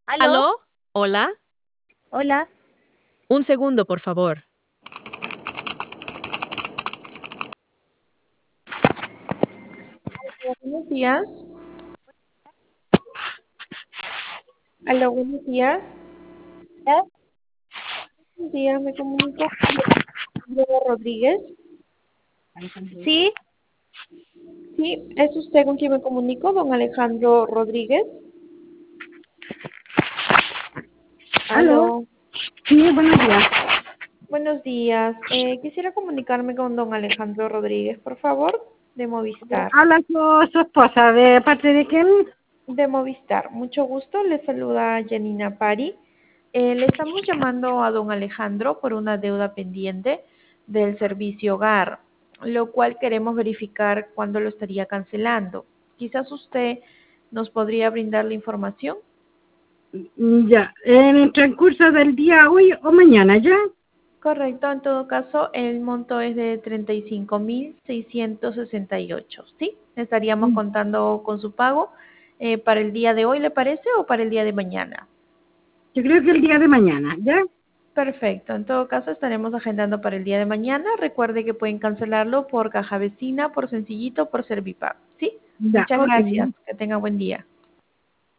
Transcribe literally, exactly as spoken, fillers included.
¿Aló? ¿Aló? ¿Hola? Hola. Un segundo, por favor. Buenos días. Aló, buenos días. ¿Eh? Buenos días, me comunico con Diego Rodríguez. Sí, Sí, ¿es usted con quien me comunico, don Alejandro Rodríguez? Aló, Aló, sí, buenos días. buenos días. Eh, quisiera comunicarme con don Alejandro Rodríguez, por favor, de Movistar. Habla su, su esposa, ¿de parte de quién? De Movistar, mucho gusto. Le saluda Janina Pari. Eh, le estamos llamando a don Alejandro por una deuda pendiente del servicio hogar, lo cual queremos verificar cuándo lo estaría cancelando. Quizás usted nos podría brindar la información. Mm, Ya, en el transcurso del día hoy o mañana, ¿ya? Correcto, en todo caso, el monto es de treinta y cinco mil seiscientos sesenta y ocho, ¿sí? Estaríamos Mm, contando con su pago eh, para el día de hoy, ¿le parece? ¿O para el día de mañana? Yo creo que el día de mañana, ¿ya? Perfecto, en todo caso estaremos agendando para el día de mañana. Recuerde que pueden cancelarlo por caja vecina, por sencillito, por Servipago, ¿sí? Ya, Muchas ok. gracias, que tenga buen día.